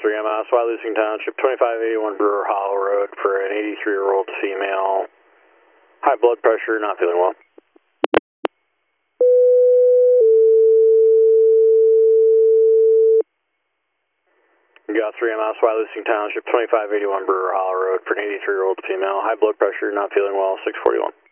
MS, Wyalusing Township, 2581 Brewer Hollow Road for an 83-year-old female. High blood pressure, not feeling well. Got 3 MS, Wyalusing Township, 2581 Brewer Hollow Road for an 83-year-old female. High blood pressure, not feeling well, 641.